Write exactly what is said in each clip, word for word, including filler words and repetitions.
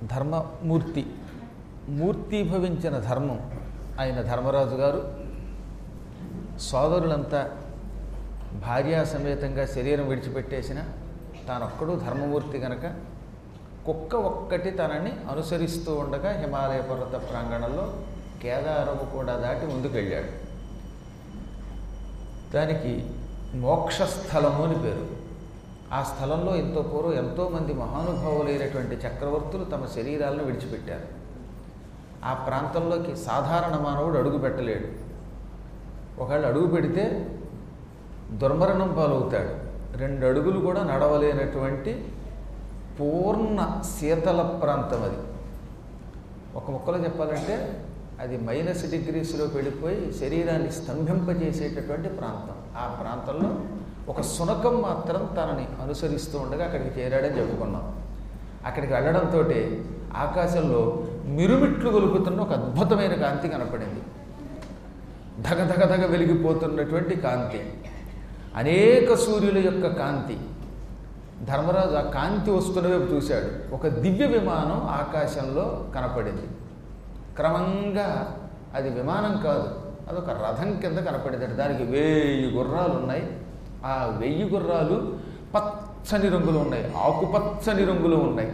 ధర్మమూర్తి మూర్తీభవించిన ధర్మం ఆయన ధర్మరాజు గారు సోదరులంతా భార్యా సమేతంగా శరీరం విడిచిపెట్టేసిన తానొక్కడు ధర్మమూర్తి గనక కుక్క ఒక్కటి తనని అనుసరిస్తూ ఉండగా హిమాలయ పర్వత ప్రాంగణంలో కేదారము కూడా దాటి ముందుకెళ్ళాడు. దానికి మోక్షస్థలము అని పేరు. ఆ స్థలంలో ఎంతో పూర్వం ఎంతోమంది మహానుభావులైనటువంటి చక్రవర్తులు తమ శరీరాలను విడిచిపెట్టారు. ఆ ప్రాంతంలోకి సాధారణ మానవుడు అడుగు పెట్టలేడు. ఒకవేళ అడుగు పెడితే దుర్మరణం పాలవుతాడు. రెండు అడుగులు కూడా నడవలేనటువంటి పూర్ణ శీతల ప్రాంతం అది. ఒక ముక్కలో చెప్పాలంటే అది మైనస్ డిగ్రీస్లోకి వెళ్ళిపోయి శరీరాన్ని స్తంభింపజేసేటటువంటి ప్రాంతం. ఆ ప్రాంతంలో ఒక శునకం మాత్రం తనని అనుసరిస్తూ ఉండగా అక్కడికి చేరాడని చెప్పుకున్నాం. అక్కడికి వెళ్ళడంతో ఆకాశంలో మిరుమిట్లు గొలుపుతున్న ఒక అద్భుతమైన కాంతి కనపడింది. ధగ ధగ ధగ వెలిగిపోతున్నటువంటి కాంతి, అనేక సూర్యుల యొక్క కాంతి. ధర్మరాజు ఆ కాంతి వస్తున్న వైపు చూశాడు. ఒక దివ్య విమానం ఆకాశంలో కనపడింది. క్రమంగా అది విమానం కాదు, అదొక రథం కింద కనపడింది. దానికి వెయ్యి గుర్రాలు ఉన్నాయి. ఆ వెయ్యి గుర్రాలు పచ్చని రంగులు ఉన్నాయి, ఆకుపచ్చని రంగులు ఉన్నాయి.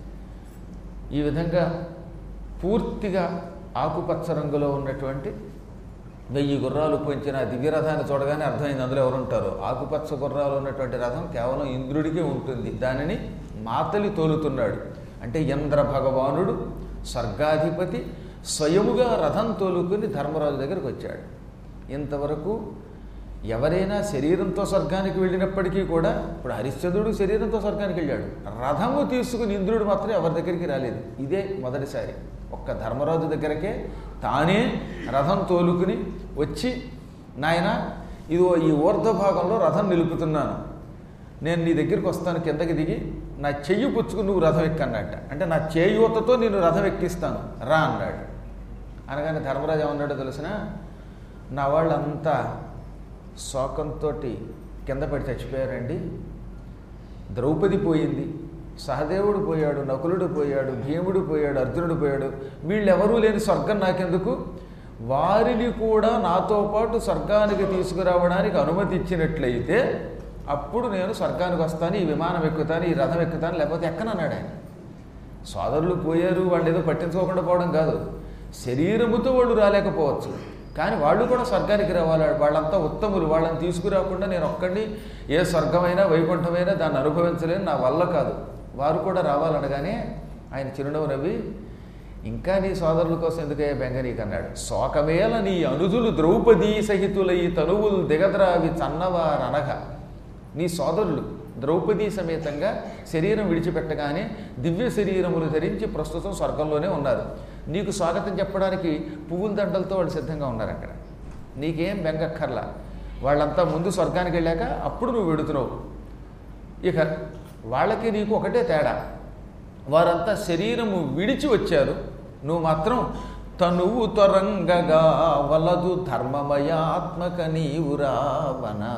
ఈ విధంగా పూర్తిగా ఆకుపచ్చ రంగులో ఉన్నటువంటి వెయ్యి గుర్రాలు పొంచిన దివ్యరథాన్ని చూడగానే అర్థమైంది అందులో ఎవరుంటారు. ఆకుపచ్చ గుర్రాలు ఉన్నటువంటి రథం కేవలం ఇంద్రుడికే ఉంటుంది. దానిని మాతలి తోలుతున్నాడు. అంటే ఇంద్ర భగవానుడు స్వర్గాధిపతి స్వయముగా రథం తోలుకుని ధర్మరాజు దగ్గరికి వచ్చాడు. ఇంతవరకు ఎవరైనా శరీరంతో స్వర్గానికి వెళ్ళినప్పటికీ కూడా, ఇప్పుడు హరిశ్చంద్రుడు శరీరంతో స్వర్గానికి వెళ్ళాడు, రథము తీసుకుని ఇంద్రుడు మాత్రం ఎవరి దగ్గరికి రాలేదు. ఇదే మొదటిసారి. ఒక్క ధర్మరాజు దగ్గరకే తానే రథం తోలుకుని వచ్చి, నాయన ఇదిగో ఈ ఊర్ధ్వ భాగంలో రథం నిలుపుతున్నాను, నేను నీ దగ్గరికి వస్తాను, కిందకి దిగి నా చెయ్యి పుచ్చుకుని నువ్వు రథం ఎక్కన్నట్ట. అంటే నా చేయూతతో నేను రథం ఎక్కిస్తాను రా అన్నాడు. అనగానే ధర్మరాజు ఏమన్నాడో తెలిసిన, నా వాళ్ళంతా శోకంతో కింద పడి చచ్చిపోయారండి. ద్రౌపది పోయింది, సహదేవుడు పోయాడు, నకులుడు పోయాడు, భీముడు పోయాడు, అర్జునుడు పోయాడు. వీళ్ళెవరూ లేని స్వర్గం నాకెందుకు? వారిని కూడా నాతో పాటు స్వర్గానికి తీసుకురావడానికి అనుమతి ఇచ్చినట్లయితే అప్పుడు నేను స్వర్గానికి వస్తాను, ఈ విమానం ఎక్కుతాను, ఈ రథం ఎక్కుతాను, లేకపోతే ఎక్కనన్నాడు ఆయన. సోదరులు పోయారు, వాళ్ళు ఏదో పట్టించుకోకుండా పోవడం కాదు, శరీరముతో వాళ్ళు రాలేకపోవచ్చు, కానీ వాళ్ళు కూడా స్వర్గానికి రావాలి. వాళ్ళంతా ఉత్తములు, వాళ్ళని తీసుకురాకుండా నేను ఒక్కడిని ఏ స్వర్గమైనా వైకుంఠమైనా దాన్ని అనుభవించలేను, నా వల్ల కాదు, వారు కూడా రావాలనగానే ఆయన చిరునవ్వు నవ్వి, ఇంకా నీ సోదరుల కోసం ఎందుకయ్యా బెంగ నీకన్నాడు. శోకమేల నీ అనుజులు ద్రౌపదీ సహితులై తనువులు దిగద్రావి చన్నవారనగ. నీ సోదరులు ద్రౌపదీ సమేతంగా శరీరం విడిచిపెట్టగానే దివ్య శరీరములు ధరించి ప్రస్తుతం స్వర్గంలోనే ఉన్నారు. నీకు స్వాగతం చెప్పడానికి పువ్వుల దండలతో వాళ్ళు సిద్ధంగా ఉన్నారు అక్కడ. నీకేం బెంగక్కర్లా, వాళ్ళంతా ముందు స్వర్గానికి వెళ్ళాక అప్పుడు నువ్వు వెడుతున్నావు. ఇక వాళ్ళకి నీకు ఒకటే తేడా, వారంతా శరీరము విడిచి వచ్చారు, నువ్వు మాత్రం తనువు తొరంగగా వలదు ధర్మమయాత్మక నీవు రావనా.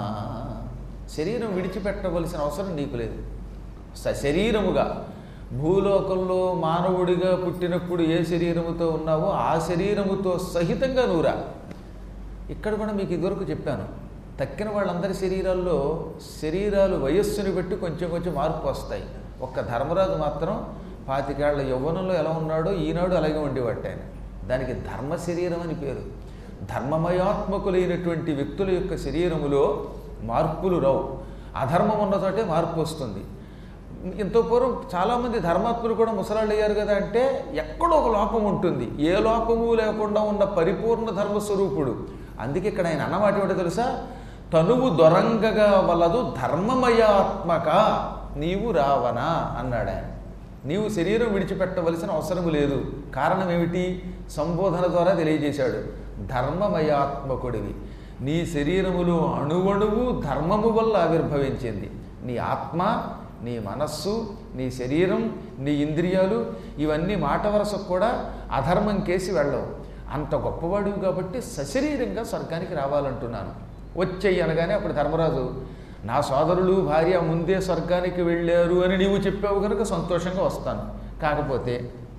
శరీరం విడిచిపెట్టవలసిన అవసరం నీకు లేదు. సశరీరముగా భూలోకంలో మానవుడిగా పుట్టినప్పుడు ఏ శరీరముతో ఉన్నావో ఆ శరీరముతో సహితంగా నువ్వురా. ఇక్కడ కూడా మీకు ఇదివరకు చెప్పాను, తక్కిన వాళ్ళందరి శరీరాల్లో శరీరాలు వయస్సుని బట్టి కొంచెం కొంచెం మార్పు వస్తాయి. ఒక్క ధర్మరాజు మాత్రం పాతికేళ్ల యవ్వనంలో ఎలా ఉన్నాడో ఈనాడు అలాగే ఉండేవాడు ఆయన. దానికి ధర్మ శరీరం అని పేరు. ధర్మమయాత్మకులైనటువంటి వ్యక్తుల యొక్క శరీరములో మార్పులు రావు. అధర్మం ఉన్న చోటే మార్పు వస్తుంది. ఇంత పూర్వం చాలామంది ధర్మాత్ములు కూడా ముసలాళ్ళు అయ్యారు కదా అంటే ఎక్కడో ఒక లోపం ఉంటుంది. ఏ లోపము లేకుండా ఉన్న పరిపూర్ణ ధర్మస్వరూపుడు. అందుకే ఇక్కడ ఆయన అన్నమాట ఏమిటో తెలుసా, తనువు దొరంగగా వలదు ధర్మమయాత్మక నీవు రావనా అన్నాడు ఆయన. నీవు శరీరం విడిచిపెట్టవలసిన అవసరం లేదు. కారణం ఏమిటి? సంబోధన ద్వారా తెలియజేశాడు. ధర్మమయాత్మకుడివి. నీ శరీరములో అణువణువు ధర్మము వల్ల ఆవిర్భవించింది. నీ ఆత్మ, నీ మనస్సు, నీ శరీరం, నీ ఇంద్రియాలు ఇవన్నీ మాట వరసకు కూడా అధర్మం కేసి వెళ్ళవు. అంత గొప్పవాడివి కాబట్టి సశరీరంగా స్వర్గానికి రావాలంటున్నాను, వచ్చేయి అనగానే అప్పుడు ధర్మరాజు, నా సోదరులు భార్య ముందే స్వర్గానికి వెళ్ళారు అని నీవు చెప్పావు కనుక సంతోషంగా వస్తాను, కాకపోతే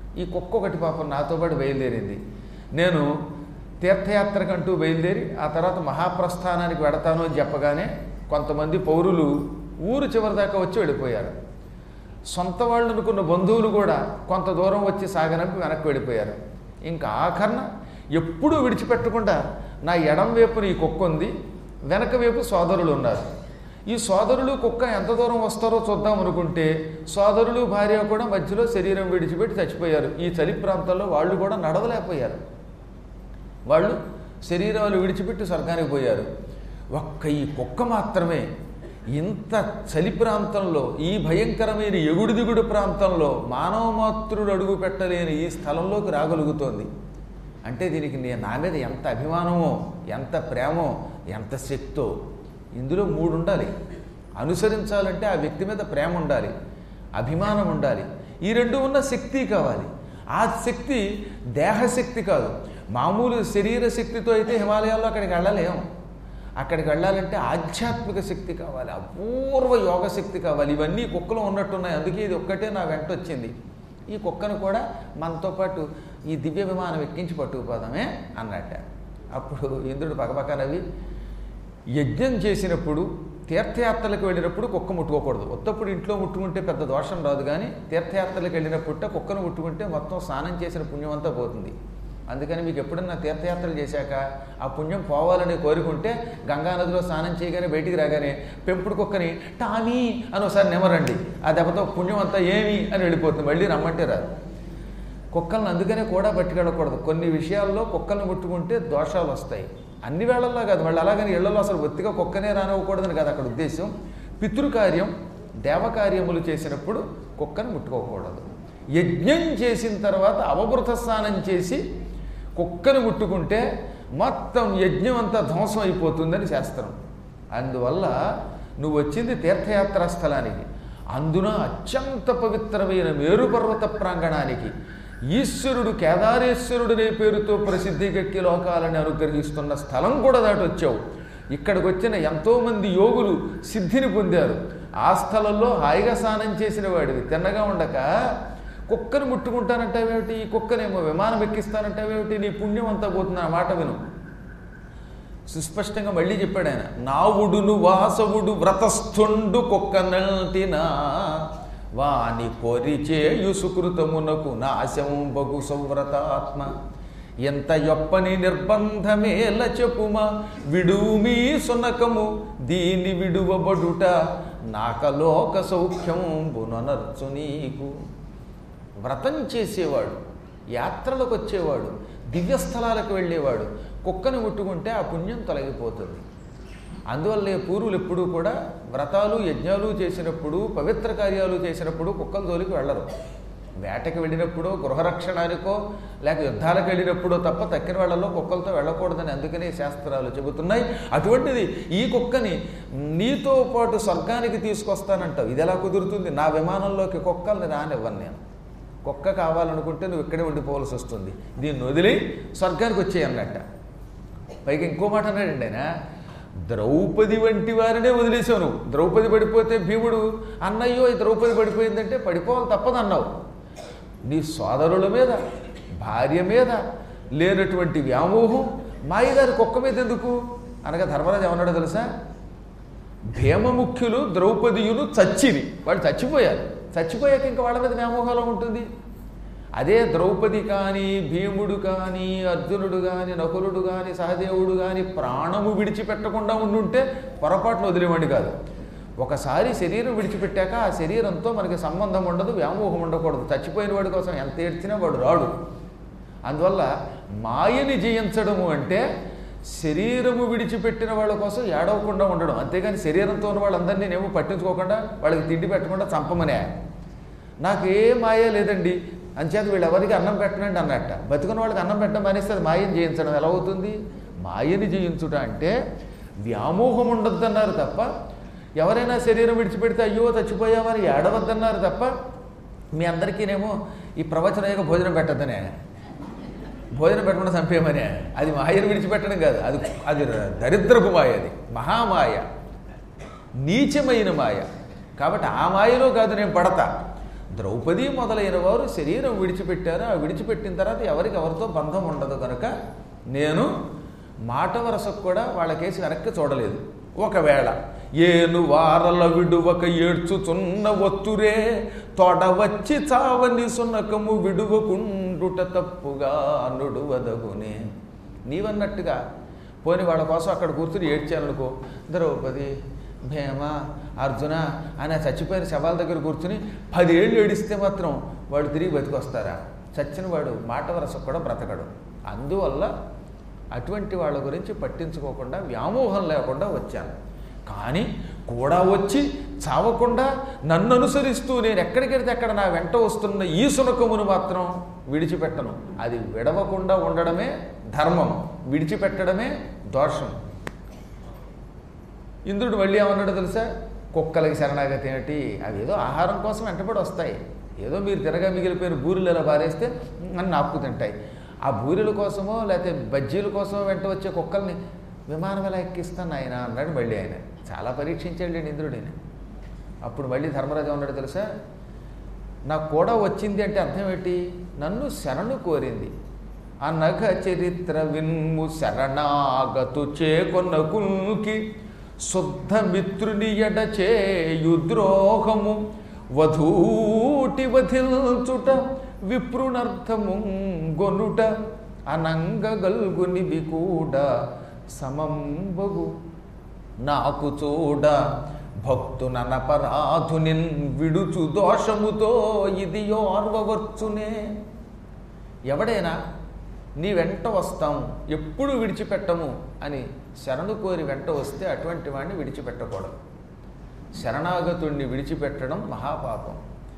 ఈ కుక్క ఒకటి పాపం నాతో పాటు బయలుదేరింది. నేను తీర్థయాత్రకంటూ బయలుదేరి ఆ తర్వాత మహాప్రస్థానానికి వెడతాను అని చెప్పగానే కొంతమంది పౌరులు ఊరు చివరి దాకా వచ్చి వెళ్ళిపోయారు. సొంత వాళ్ళు అనుకున్న బంధువులు కూడా కొంత దూరం వచ్చి సాగనంపి వెనక్కి వెళ్ళిపోయారు. ఇంకా ఆఖరణ ఎప్పుడూ విడిచిపెట్టకుండా నా ఎడం వైపున ఈ కుక్క ఉంది, వెనక వైపు సోదరులు ఉన్నారు. ఈ సోదరులు కుక్క ఎంత దూరం వస్తారో చూద్దాం అనుకుంటే సోదరులు భార్య కూడా మధ్యలో శరీరం విడిచిపెట్టి చచ్చిపోయారు. ఈ చలి ప్రాంతాల్లో వాళ్ళు కూడా నడవలేకపోయారు. వాళ్ళు శరీరాలు విడిచిపెట్టి స్వర్గానికి పోయారు. ఒక్క ఈ కుక్క మాత్రమే ఇంత చలి ప్రాంతంలో, ఈ భయంకరమైన ఎగుడు దిగుడు ప్రాంతంలో మానవ మాతృడు అడుగు పెట్టలేని ఈ స్థలంలోకి రాగలుగుతోంది. అంటే దీనికి నేను నా మీద ఎంత అభిమానమో, ఎంత ప్రేమో, ఎంత శక్తో. ఇందులో మూడు ఉండాలి. అనుసరించాలంటే ఆ వ్యక్తి మీద ప్రేమ ఉండాలి, అభిమానం ఉండాలి, ఈ రెండు ఉన్న శక్తి కావాలి. ఆ శక్తి దేహశక్తి కాదు. మామూలు శరీర శక్తితో అయితే హిమాలయాల్లో అక్కడికి వెళ్ళలేం. అక్కడికి వెళ్ళాలంటే ఆధ్యాత్మిక శక్తి కావాలి, అపూర్వ యోగ శక్తి కావాలి. ఇవన్నీ కుక్కలో ఉన్నట్టున్నాయి. అందుకే ఇది ఒక్కటే నా వెంట వచ్చింది. ఈ కుక్కను కూడా మనతో పాటు ఈ దివ్య విమానం ఎక్కించి పట్టుకుపోదామే అన్నట్ట. అప్పుడు ఇంద్రుడు పకపకనవి, యజ్ఞం చేసినప్పుడు తీర్థయాత్రలకు వెళ్ళినప్పుడు కుక్క ముట్టుకోకూడదు. ఉత్తప్పుడు ఇంట్లో ముట్టుకుంటే పెద్ద దోషం రాదు, కానీ తీర్థయాత్రలకు వెళ్ళినప్పుడు కుక్కను ముట్టుకుంటే మొత్తం స్నానం చేసిన పుణ్యం అంతా పోతుంది. అందుకని మీకు ఎప్పుడన్నా తీర్థయాత్రలు చేశాక ఆ పుణ్యం పోవాలని కోరుకుంటే గంగానదిలో స్నానం చేయగానే బయటికి రాగానే పెంపుడు కుక్కని టామీ అని ఒకసారి నెమరండి. ఆ దెబ్బతో పుణ్యం అంతా ఏమి అని వెళ్ళిపోతుంది, మళ్ళీ రమ్మంటే రాదు. కుక్కలను అందుకనే కూడా పట్టుకెళ్ళకూడదు. కొన్ని విషయాల్లో కుక్కలను ముట్టుకుంటే దోషాలు వస్తాయి. అన్ని వేళల్లో కాదు, మళ్ళీ అలాగని ఇళ్లలో అసలు ఒత్తిగా కుక్కనే రానివ్వకూడదని కాదు అక్కడ ఉద్దేశం. పితృకార్యం, దేవకార్యములు చేసినప్పుడు కుక్కను ముట్టుకోకూడదు. యజ్ఞం చేసిన తర్వాత అవభృత స్నానం చేసి కుక్కను ముట్టుకుంటే మొత్తం యజ్ఞం అంతా ధ్వంసం అయిపోతుందని శాస్త్రం. అందువల్ల నువ్వు వచ్చింది తీర్థయాత్రా స్థలానికి, అందున అత్యంత పవిత్రమైన మేరుపర్వత ప్రాంగణానికి, ఈశ్వరుడు కేదారేశ్వరుడనే పేరుతో ప్రసిద్ధికెక్కి లోకాలని అనుగ్రహిస్తున్న స్థలం కూడా దాటి వచ్చావు. ఇక్కడికి వచ్చిన ఎంతోమంది యోగులు సిద్ధిని పొందారు. ఆ స్థలంలో హాయిగా స్నానం చేసిన వాడివి తిన్నగా ఉండక కుక్కను ముట్టుకుంటానంటావేమిటి, ఈ కుక్కనేమో విమానం ఎక్కిస్తానంటావేమిటి, నీ పుణ్యం అంతా పోతుంది. ఆ మాట విను. సుస్పష్టంగా మళ్ళీ చెప్పాడు ఆయన. నావుడును వాసవుడు వ్రతస్థుండు కుక్కనంటినా వాని కొరిచేయు సుకృతమునకు నాశంబగు సౌవ్రతాత్మ ఎంత యొప్పని నిర్బంధమేల చెప్పుమా విడుమీ సునకము దీని విడువబడుట నాకలోక సౌఖ్యంబుననర్చు నీకు. వ్రతం చేసేవాడు, యాత్రలకు వచ్చేవాడు, దివ్యస్థలాలకు వెళ్ళేవాడు కుక్కను ముట్టుకుంటే ఆ పుణ్యం తొలగిపోతుంది. అందువల్లే పూర్వులు ఎప్పుడూ కూడా వ్రతాలు యజ్ఞాలు చేసినప్పుడు, పవిత్ర కార్యాలు చేసినప్పుడు కుక్కల జోలికి వెళ్ళరు. వేటకి వెళ్ళినప్పుడో, గృహరక్షణానికో, లేక యుద్ధాలకు వెళ్ళినప్పుడో తప్ప తక్కిన వాళ్ళలో కుక్కలతో వెళ్ళకూడదని అందుకనే శాస్త్రాలు చెబుతున్నాయి. అటువంటిది ఈ కుక్కని నీతో పాటు స్వర్గానికి తీసుకొస్తానంటావు. ఇది ఎలా కుదురుతుంది? నా విమానంలోకి కుక్కల్ని రానివ్వను నేను. కుక్క కావాలనుకుంటే నువ్వు ఇక్కడే ఉండిపోవాల్సి వస్తుంది. దీన్ని వదిలి స్వర్గానికి వచ్చేయన్నట్ట. పైగా ఇంకో మాట అన్నాడండి ఆయన, ద్రౌపది వంటి వారినే వదిలేసావు నువ్వు. ద్రౌపది పడిపోతే భీముడు అన్నయ్యో ఈ ద్రౌపది పడిపోయిందంటే పడిపోవాలి తప్పదన్నావు. నీ సోదరుల మీద, భార్య మీద లేనటువంటి వ్యామోహం మాయగారి కుక్క మీద ఎందుకు అనగా ధర్మరాజు ఏమన్నాడో తెలుసా? భీమముఖ్యులు ద్రౌపదియులు చచ్చిరి, వాళ్ళు చచ్చిపోయారు. చచ్చిపోయాక ఇంకా వాళ్ళ మీద వ్యామోహాలు ఉంటుంది. అదే ద్రౌపది కానీ, భీముడు కానీ, అర్జునుడు కానీ, నకులుడు కానీ, సహదేవుడు కానీ ప్రాణము విడిచిపెట్టకుండా ఉండుంటే పొరపాటును వదిలేవాడి కాదు. ఒకసారి శరీరం విడిచిపెట్టాక ఆ శరీరంతో మనకి సంబంధం ఉండదు, వ్యామోహం ఉండకూడదు. చచ్చిపోయిన వాడి కోసం ఎంత ఏడ్చినా వాడు రాడు. అందువల్ల మాయని జయించడము అంటే శరీరము విడిచిపెట్టిన వాళ్ళ కోసం ఏడవకుండా ఉండడం. అంతేగాని శరీరంతో ఉన్న వాళ్ళందరినీ నేమో పట్టించుకోకుండా వాళ్ళకి తిండి పెట్టకుండా చంపమనే. నాకు ఏ మాయ లేదండి అంచేత వీళ్ళు ఎవరికి అన్నం పెట్టనండి అన్నట్ట. బతుకున్న వాళ్ళకి అన్నం పెట్టడం మానేస్తే అది మాయని జయించడం ఎలా అవుతుంది? మాయని జయించుట అంటే వ్యామోహం ఉండొద్దన్నారు తప్ప, ఎవరైనా శరీరం విడిచిపెడితే అయ్యో చచ్చిపోయామని ఏడవద్దన్నారు తప్ప, మీ అందరికీనేమో ఈ ప్రవచనయ్యక భోజనం పెట్టద్దనే, భోజనం పెట్టకుండా చంపేయమనే. అది మాయను విడిచిపెట్టడం కాదు, అది అది దరిద్రపు మాయ, అది మహామాయ, నీచమైన మాయ. కాబట్టి ఆ మాయలో కాదు నేను పడతా. ద్రౌపది మొదలైన వారు శరీరం విడిచిపెట్టారు. ఆ విడిచిపెట్టిన తర్వాత ఎవరికి ఎవరితో బంధం ఉండదు కనుక నేను మాట వరసకు కూడా వాళ్ళకేసి వెనక్కి చూడలేదు. ఒకవేళ ఏను వారల విడువక ఏడ్చుచున్న ఒత్తురే తొడ వచ్చి చావని సునకము విడువకుండుట తప్పుగా నుడువదగునే. నీవన్నట్టుగా పోని వాళ్ళ కోసం అక్కడ కూర్చుని ఏడ్చాననుకో, ద్రౌపది, భీమ, అర్జున అని చచ్చిపోయిన శవాల దగ్గర కూర్చుని పదేళ్ళు ఏడిస్తే మాత్రం వాడు తిరిగి బతికొస్తారా? చచ్చిన వాడు మాట వరసకు కూడా బ్రతకడు. అందువల్ల అటువంటి వాళ్ళ గురించి పట్టించుకోకుండా వ్యామోహం లేకుండా వచ్చాను. కానీ కూడా వచ్చి చావకుండా నన్ను అనుసరిస్తూ నేను ఎక్కడికి వెళ్తే అక్కడ నా వెంట వస్తున్న ఈ సునకమును మాత్రం విడిచిపెట్టను. అది విడవకుండా ఉండడమే ధర్మం, విడిచిపెట్టడమే దోషం. ఇంద్రుడు మళ్ళీ ఏమన్నాడో తెలుసా? కుక్కలకి శరణాగతి ఏమిటి? అవి ఏదో ఆహారం కోసం వెంటబడి వస్తాయి. ఏదో మీరు తినగా మిగిలిపోయిన బూరెలు ఎలా పారేస్తే అని నాపుకు తింటాయి. ఆ బూరెల కోసమో లేకపోతే బజ్జీల కోసమో వెంట వచ్చే కుక్కల్ని విమానం ఎలా ఎక్కిస్తాను ఆయన అన్నాడు మళ్ళీ ఆయన. చాలా పరీక్షించాడు ఇంద్రుడిని. అప్పుడు మళ్ళీ ధర్మరాజు ఉన్నాడు తెలుసా? నాకు కూడా వచ్చింది అంటే అర్థం ఏంటి? నన్ను శరణు కోరింది. అనఘ చరిత్ర విన్ము శరణాగతు చేకొన్న కుల్కి శుద్ధ మిత్రుని ఎడ చేయు ద్రోహము వధూటి వధిల్చుట విప్రునర్థము గొనుట అనంగగల్గునివి కూడా సమంబగు నాకు చూడ భక్తునపరాధునిన్ విడుచు దోషముతో ఇది ఓర్వవచ్చునే. ఎవడైనా నీ వెంట వస్తాం, ఎప్పుడు విడిచిపెట్టము అని శరణు కోరి వెంట వస్తే అటువంటి వాడిని విడిచిపెట్టకూడదు. శరణాగతుణ్ణి విడిచిపెట్టడం మహాపాపం.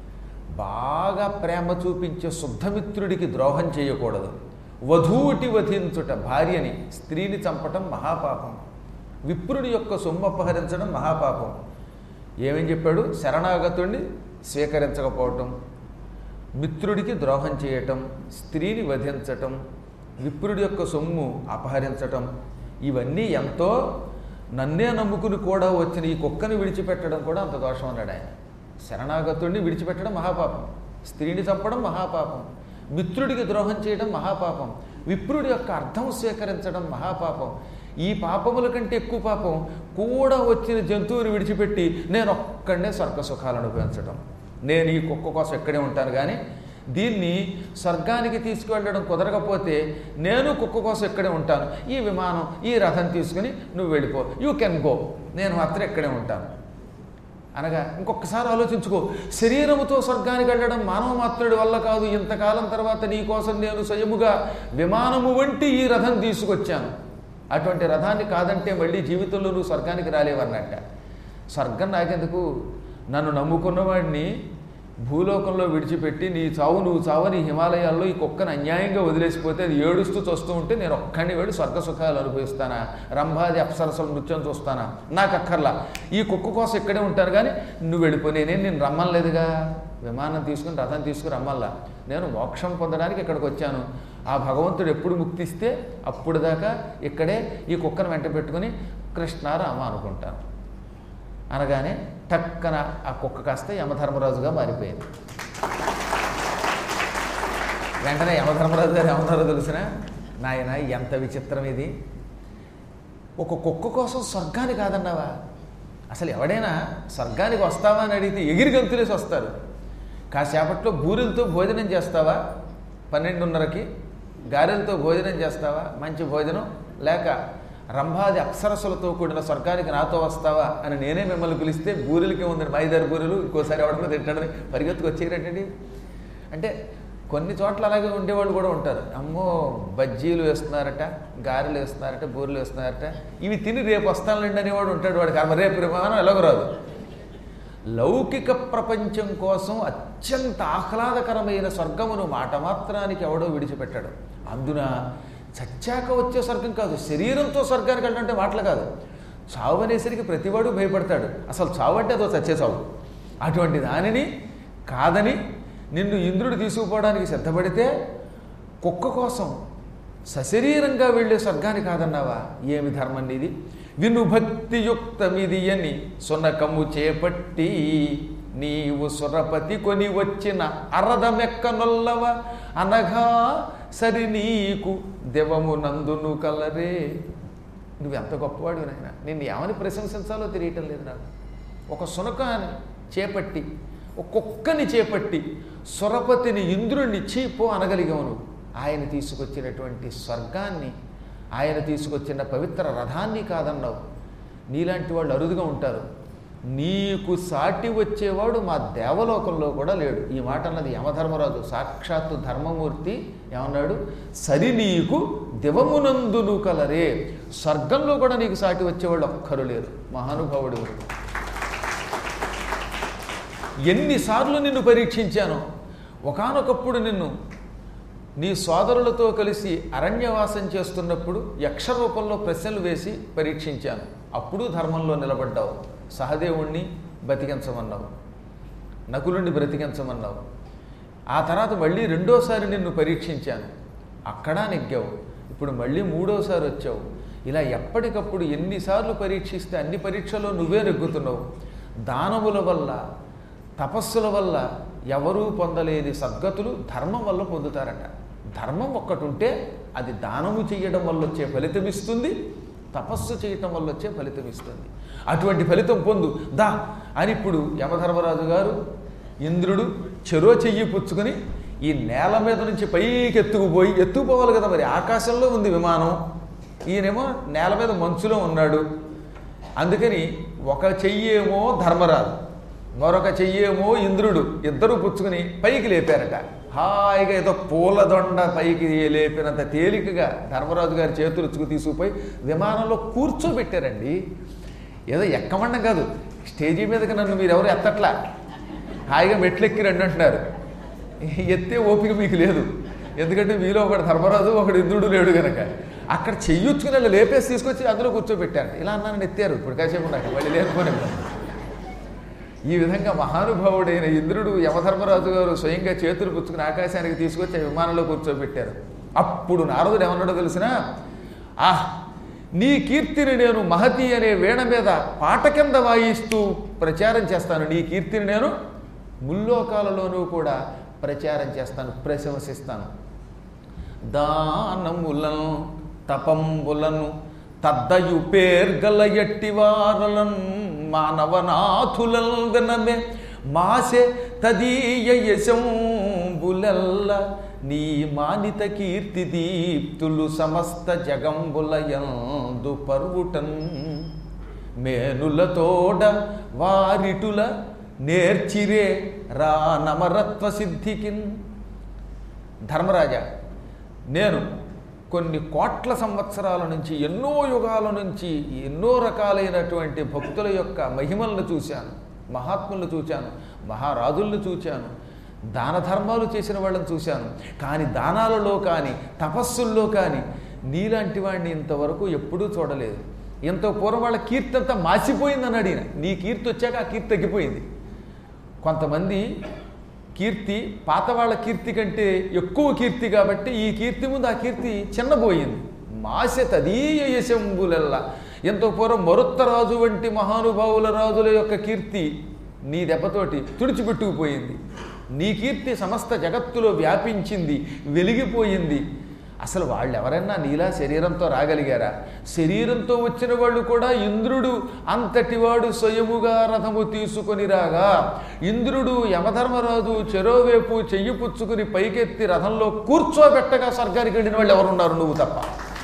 బాగా ప్రేమ చూపించే శుద్ధమిత్రుడికి ద్రోహం చేయకూడదు. వధూటి వధించుట, భార్యని స్త్రీని చంపటం మహాపాపం. విప్రుడి యొక్క సొమ్ము అపహరించడం మహాపాపం. ఏమని చెప్పాడు? శరణాగతుణ్ణి స్వీకరించకపోవటం, మిత్రుడికి ద్రోహం చేయటం, స్త్రీని వధించటం, విప్రుడి యొక్క సొమ్ము అపహరించటం, ఇవన్నీ ఎంతో నన్నే నమ్ముకుని కూడా వచ్చిన ఈ కుక్కని విడిచిపెట్టడం కూడా అంత దోషం అన్నాడు ఆయన. శరణాగతుడిని విడిచిపెట్టడం మహాపాపం, స్త్రీని చంపడం మహాపాపం, మిత్రుడికి ద్రోహం చేయడం మహాపాపం, విప్రుడి యొక్క అర్థం స్వీకరించడం మహాపాపం. ఈ పాపముల కంటే ఎక్కువ పాపం కూడా వచ్చిన జంతువుని విడిచిపెట్టి నేను ఒక్కడనే స్వర్గ సుఖాలు అనుభవించడం. నేను ఈ కుక్క కోసం ఎక్కడే ఉంటాను, కానీ దీన్ని స్వర్గానికి తీసుకువెళ్ళడం కుదరకపోతే నేను కుక్క కోసం ఎక్కడే ఉంటాను. ఈ విమానం, ఈ రథం తీసుకుని నువ్వు వెళ్ళిపో, యూ కెన్ గో, నేను మాత్రం ఎక్కడే ఉంటాను అనగా ఇంకొకసారి ఆలోచించుకో. శరీరముతో స్వర్గానికి వెళ్ళడం మానవ మాత్రుడి వల్ల కాదు. ఇంతకాలం తర్వాత నీ కోసం నేను స్వయముగా విమానము వంటి ఈ రథం తీసుకొచ్చాను. అటువంటి రథాన్ని కాదంటే మళ్ళీ జీవితంలో నువ్వు స్వర్గానికి రాలేవన్నట్ట. స్వర్గం నాకెందుకు? నన్ను నమ్ముకున్నవాడిని భూలోకంలో విడిచిపెట్టి నీ చావు నువ్వు చావని హిమాలయాల్లో ఈ కుక్కను అన్యాయంగా వదిలేసిపోతే అది ఏడుస్తూ చూస్తూ ఉంటే నేను ఒక్కడిని వెళ్ళి స్వర్గ సుఖాలు అనుభవిస్తానా? రంభాది అప్సరసల నృత్యం చూస్తానా? నాకు అక్కర్లా. ఈ కుక్క కోసం ఇక్కడే ఉంటాను, కానీ నువ్వు వెళ్ళిపో. నేనేం నేను రమ్మలేదుగా. విమానం తీసుకుని రథం తీసుకుని రమ్మల్లా. నేను మోక్షం పొందడానికి ఇక్కడికి వచ్చాను. ఆ భగవంతుడు ఎప్పుడు ముక్తిస్తే అప్పుడు దాకా ఇక్కడే ఈ కుక్కను వెంట పెట్టుకుని కృష్ణ రామ అనుకుంటాను అనగానే టక్కన ఆ కుక్క కాస్త యమధర్మరాజుగా మారిపోయింది. వెంటనే యమధర్మరాజు గారు ఏమన్నారో తెలిసిన? నాయన ఎంత విచిత్రం ఇది! ఒక కుక్క కోసం స్వర్గానికి కాదన్నావా? అసలు ఎవడైనా స్వర్గానికి వస్తావా అని అడిగితే ఎగిరి గంతులేసి వస్తారు. కాసేపట్లో బూరెలతో భోజనం చేస్తావా? పన్నెండున్నరకి గారెలతో భోజనం చేస్తావా? మంచి భోజనం లేక రంభాది అప్సరసులతో కూడిన స్వర్గానికి నాతో వస్తావా అని నేనే మిమ్మల్ని పిలిస్తే బూరెలకే ఉందని మైదారు బూరెలు ఇంకోసారి ఎవడన్నా తింటాడని పరిగెత్తుకు వచ్చేయరండి. అంటే కొన్ని చోట్ల అలాగే ఉండేవాళ్ళు కూడా ఉంటారు. అమ్మో బజ్జీలు వేస్తున్నారట, గారెలు వేస్తున్నారట, బూరెలు వేస్తున్నారట, ఇవి తిని రేపు వస్తానులేండి అనేవాడు ఉంటాడు. వాడికి అమ్మ రేపు విమానం ఎలాగో రాదు. లౌకిక ప్రపంచం కోసం అత్యంత ఆహ్లాదకరమైన స్వర్గమును మాట మాత్రానికి ఎవడో విడిచిపెట్టాడు. అందున చచ్చాక వచ్చే స్వర్గం కాదు, శరీరంతో స్వర్గానికి వెళ్ళాలంటే మాటలు కాదు. చావు అనేసరికి ప్రతివాడు భయపడతాడు. అసలు చావు అంటే అదో చచ్చే చావు. అటువంటి దానిని కాదని నిన్ను ఇంద్రుడు తీసుకుపోవడానికి సిద్ధపడితే కుక్క కోసం సశరీరంగా వెళ్ళే స్వర్గాన్ని కాదన్నావా? ఏమి ధర్మం నీది? విను భక్తియుక్తమిది అని సునకము చేపట్టి నీవు సురపతి కొని వచ్చిన అరదమెక్కనొల్లవ అనగా సరి నీకు దెవమునందును కలరే. నువ్వెంత గొప్పవాడు నాయన, నిన్ను ఏమని ప్రశంసించాలో తెలియటం లేదు నాకు. ఒక సునకాన్ని చేపట్టి ఒక కుక్కని చేపట్టి సురపతిని ఇంద్రుణ్ణి చీపో అనగలిగావు నువ్వు. ఆయన తీసుకొచ్చినటువంటి స్వర్గాన్ని, ఆయన తీసుకొచ్చిన పవిత్ర రథాన్ని కాదన్నావు. నీలాంటి వాళ్ళు అరుదుగా ఉంటారు. నీకు సాటి వచ్చేవాడు మా దేవలోకంలో కూడా లేడు. ఈ మాట అన్నది యమధర్మరాజు, సాక్షాత్తు ధర్మమూర్తి ఏమన్నాడు? సరి నీకు దివమునందును కలరే, స్వర్గంలో కూడా నీకు సాటి వచ్చేవాళ్ళు ఒక్కరు లేరు. మహానుభావుడు. ఎన్నిసార్లు నిన్ను పరీక్షించాను. ఒకానొకప్పుడు నిన్ను నీ సోదరులతో కలిసి అరణ్యవాసం చేస్తున్నప్పుడు యక్ష రూపంలో ప్రశ్నలు వేసి పరీక్షించాను. అప్పుడు ధర్మంలో నిలబడ్డావు. సహదేవుణ్ణి బతికించమన్నావు, నకులుణ్ణి బ్రతికించమన్నావు. ఆ తర్వాత మళ్ళీ రెండోసారి నిన్ను పరీక్షించాను, అక్కడ నెగ్గావు. ఇప్పుడు మళ్ళీ మూడోసారి వచ్చావు. ఇలా ఎప్పటికప్పుడు ఎన్నిసార్లు పరీక్షిస్తే అన్ని పరీక్షల్లో నువ్వే నెగ్గుతున్నావు. దానముల వల్ల, తపస్సుల వల్ల ఎవరూ పొందలేని సద్గతులు ధర్మం వల్ల పొందుతారట. ధర్మం ఒక్కటి ఉంటే అది దానము చేయడం వల్ల వచ్చే ఫలితం ఇస్తుంది, తపస్సు చేయటం వల్ల వచ్చే ఫలితం ఇస్తుంది. అటువంటి ఫలితం పొందు దా అని ఇప్పుడు యమధర్మరాజు గారు, ఇంద్రుడు చెరో చెయ్యి పుచ్చుకొని ఈ నేల మీద నుంచి పైకి ఎత్తుకుపోయి, ఎత్తుకుపోవాలి కదా మరి, ఆకాశంలో ఉంది విమానం, ఈయనేమో నేల మీద మంచులో ఉన్నాడు. అందుకని ఒక చెయ్యేమో ధర్మరాజు, మరొక చెయ్యేమో ఇంద్రుడు, ఇద్దరు పుచ్చుకుని పైకి లేపారట. హాయిగా ఏదో పూలదొండ పైకి లేపినంత తేలికగా ధర్మరాజు గారి చేతులుచ్చుకు తీసుకుపోయి విమానంలో కూర్చోబెట్టారండి. ఏదో ఎక్కమండం కాదు, స్టేజీ మీదకి నన్ను మీరు ఎవరు ఎత్తట్లా, హాయిగా మెట్లెక్కి రండి అంటున్నారు. ఎత్తే ఓపిక మీకు లేదు, ఎందుకంటే మీలో ఒకడు ధర్మరాజు ఒకడు ఇంద్రుడు లేడు కనుక. అక్కడ చెయ్యొచ్చుకుని వాళ్ళు లేపేసి తీసుకొచ్చి అందులో కూర్చోబెట్టారు. ఇలా అన్నాను ఎత్తారు. ఇప్పుడు కాసేపు నాకు వాళ్ళు లేనుకోనే. ఈ విధంగా మహానుభావుడైన ఇంద్రుడు యమధర్మరాజు గారు స్వయంగా చేతులు పుచ్చుకుని ఆకాశానికి తీసుకొచ్చి విమానంలో కూర్చోబెట్టారు. అప్పుడు నారదుడు ఏమన్నాడో తెలిసినా, ఆహ్ నీ కీర్తిని నేను మహతి అనే వీణ మీద పాట కింద వాయిస్తూ ప్రచారం చేస్తాను. నీ కీర్తిని నేను ముల్లోకాలలోనూ కూడా ప్రచారం చేస్తాను, ప్రశంసిస్తాను. దానములను తపంబులను తద్దయు పేర్గల ఎట్టివారలను మానవనాథులల్ గనమే మాసే తదీయ యశంబులెల్ల నీ మానిత కీర్తి దీప్తులు సమస్త జగంబులయందు పర్వుటన్ మేనులతోడ వారిటుల నేర్చిరే రా నమరత్వ సిద్ధికిన్. ధర్మరాజా, నేను కొన్ని కోట్ల సంవత్సరాల నుంచి, ఎన్నో యుగాల నుంచి ఎన్నో రకాలైనటువంటి భక్తుల యొక్క మహిమలను చూశాను, మహాత్ములను చూశాను, మహారాజులను చూశాను, దాన ధర్మాలు చేసిన వాళ్ళని చూశాను. కానీ దానాలలో కానీ తపస్సుల్లో కానీ నీలాంటి వాడిని ఇంతవరకు ఎప్పుడూ చూడలేదు. ఇంత పూర్వం వాళ్ళ కీర్తి అంతా మాసిపోయిందని అడిగిన, నీ కీర్తి వచ్చాక ఆ కీర్తి తగ్గిపోయింది. కొంతమంది కీర్తి పాత వాళ్ళ కీర్తి కంటే ఎక్కువ కీర్తి కాబట్టి ఈ కీర్తి ముందు ఆ కీర్తి చిన్నపోయింది. మాసె తదీయ యశంబులెల్ల, ఎంతో పూర్వం మరుత్తరాజు వంటి మహానుభావుల రాజుల యొక్క కీర్తి నీ దెబ్బతోటి తుడిచిపెట్టుకుపోయింది. నీ కీర్తి సమస్త జగత్తులో వ్యాపించింది, వెలిగిపోయింది. అసలు వాళ్ళు ఎవరైనా నీలా శరీరంతో రాగలిగారా? శరీరంతో వచ్చిన వాళ్ళు కూడా ఇంద్రుడు అంతటివాడు స్వయముగా రథము తీసుకొని రాగా, ఇంద్రుడు యమధర్మరాజు చెరోవేపు చెయ్యి పుచ్చుకుని పైకెత్తి రథంలో కూర్చోబెట్టగా స్వర్గానికి వెళ్ళిన వాళ్ళు ఎవరున్నారు? నువ్వు తప్ప.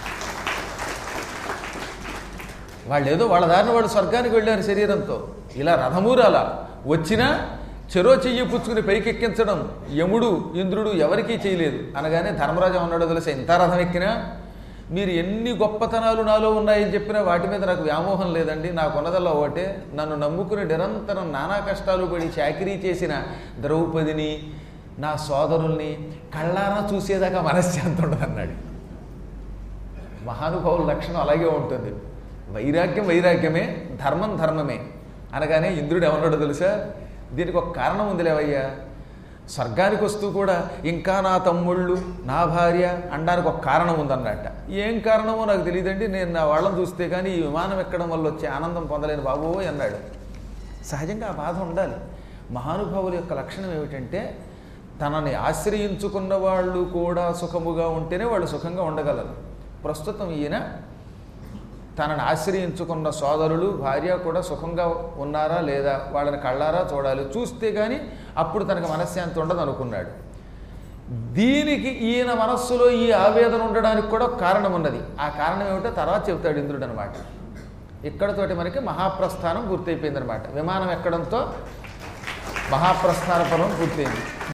వాళ్ళు ఏదో వాళ్ళ దారిన వాళ్ళు స్వర్గానికి వెళ్ళారు శరీరంతో. ఇలా రథమూరాల వచ్చినా చెరో చెయ్యి పుచ్చుకుని పైకెక్కించడం యముడు ఇంద్రుడు ఎవరికీ చేయలేదు. అనగానే ధర్మరాజు అన్నాడో తెలిసే, ఇంత రథం ఎక్కినా మీరు ఎన్ని గొప్పతనాలు నాలో ఉన్నాయని చెప్పినా వాటి మీద నాకు వ్యామోహం లేదండి. నాకున్నదల్లా ఒకటే, నన్ను నమ్ముకుని నిరంతరం నానా కష్టాలు పడి చాకిరీ చేసిన ద్రౌపదిని, నా సోదరుల్ని కళ్ళారా చూసేదాకా మనశ్శాంతి ఉండదు అన్నాడు. మహానుభావుల లక్షణం అలాగే ఉంటుంది. వైరాగ్యం వైరాగ్యమే, ధర్మం ధర్మమే. అనగానే ఇంద్రుడు ఏమన్నాడో తెలుసా, దీనికి ఒక కారణం ఉందిలేవయ్యా. స్వర్గానికి వస్తూ కూడా ఇంకా నా తమ్ముళ్ళు, నా భార్య అనడానికి ఒక కారణం ఉందన్నట్ట. ఏం కారణమో నాకు తెలియదండి, నేను నా వాళ్ళని చూస్తే కానీ ఈ విమానం ఎక్కడం వల్ల వచ్చే ఆనందం పొందలేను బాబోయ్ అన్నాడు. సహజంగా ఆ బాధ ఉండాలి. మహానుభావుల యొక్క లక్షణం ఏమిటంటే తనని ఆశ్రయించుకున్న వాళ్ళు కూడా సుఖముగా ఉంటేనే వాళ్ళు సుఖంగా ఉండగలరు. ప్రస్తుతం ఈయన తనని ఆశ్రయించుకున్న సోదరులు భార్య కూడా సుఖంగా ఉన్నారా లేదా వాళ్ళని కళ్ళారా చూడాలి, చూస్తే కానీ అప్పుడు తనకు మనశ్శాంతి ఉండదు అనుకున్నాడు. దీనికి ఈయన మనస్సులో ఈ ఆవేదన ఉండడానికి కూడా కారణం ఉన్నది. ఆ కారణం ఏమిటో తర్వాత చెబుతాడు ఇంద్రుడు అనమాట. ఇక్కడతోటి మనకి మహాప్రస్థానం పూర్తయిపోయింది అనమాట. విమానం ఎక్కడంతో మహాప్రస్థాన పర్వం పూర్తయింది.